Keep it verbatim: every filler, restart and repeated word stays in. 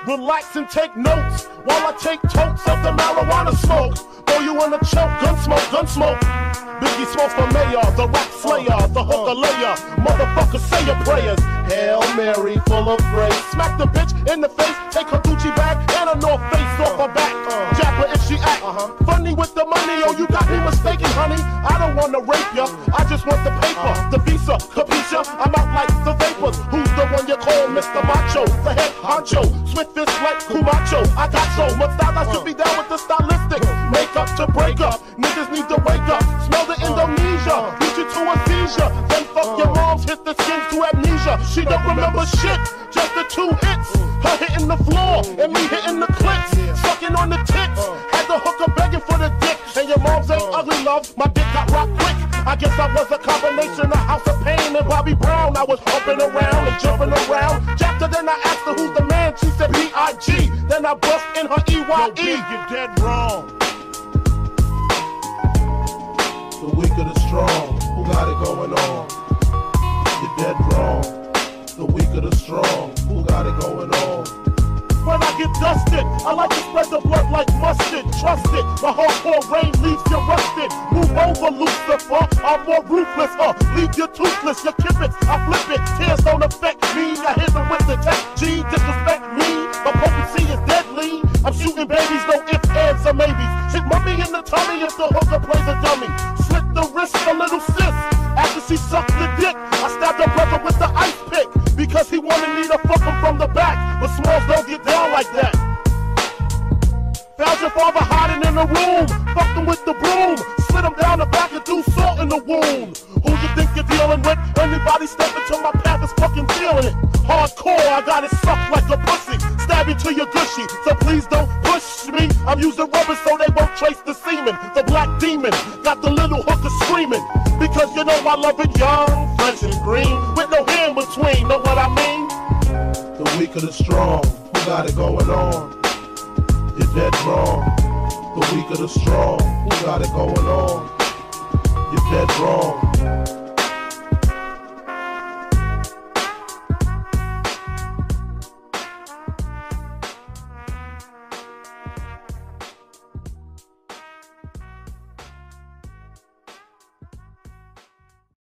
Relax and take notes while I take totes of the marijuana smoke. Throw you in a choke, gun smoke, gun smoke. Biggie Smalls for mayor, the rap slayer, the hooker layer. Motherfucker, say your prayers. Hail Mary, full of grace. Smack the bitch in the face, take her Gucci bag and a North Face off her back. Jab her if she act funny with the money. Oh, you got me mistaken, honey. I don't wanna rape ya, I just want the paper, the visa, capisha. I'm out like the vapors. Who's the one you call Mister Macho? The head honcho, swift fist like Kumacho. I got so much style, I should be down with the stylistic. Make up to break up, niggas need to wake up. Smell the Indonesia, beat you to a seizure. Then fuck your moms, hit the skins to amnesia. She don't remember shit, just the two hits. Her hitting the floor, and me hitting the clips. Sucking on the tits, had the hooker begging for the dick. And your moms ain't ugly, love, my dick got rocked quick. I guess I was a combination of House of Pain and Bobby Brown. I was humping around and jumping around. Jacked her, then I asked her who's the man. She said B I G Then I bust in her E Y E. Yo, you're dead wrong. The weak of the strong, who got it going on? You're dead wrong. The weak of the strong, who got it going on? When I get dusted, I like to spread the blood like mustard. Trust it, the hardcore rain leaves you rusted. Move over, Lucifer, I'm more ruthless. Uh, leave you toothless, you kip it, I flip it. Tears don't affect me, I hit them with the tech G. Disrespect me, my potency is deadly. I'm shooting babies, no ifs, ands, or maybes. Hit mummy in the tummy if the hooker plays a dummy. Slit the wrist, a little sis. After she sucked the dick, I stabbed her brother with the ice pick. Because he wanted me to fuck him from the back. But Smalls don't get down like that. Found your father hiding in the room. Fucked him with the broom. Slid him down the back and threw salt in the wound. Who you think you're dealing with? Anybody step into my path is fucking feeling it. Hardcore, I got it sucked like a pussy. Stab you to your gushy, so please don't push me. I'm using rubber so they won't trace the semen. The black demon got the little hooker screaming. Because you know I love it young, fresh and green. With no hair in between, know what I mean? The weak of the strong, who got it going on? You're dead wrong. The weak of the strong, who got it going on? You're dead wrong.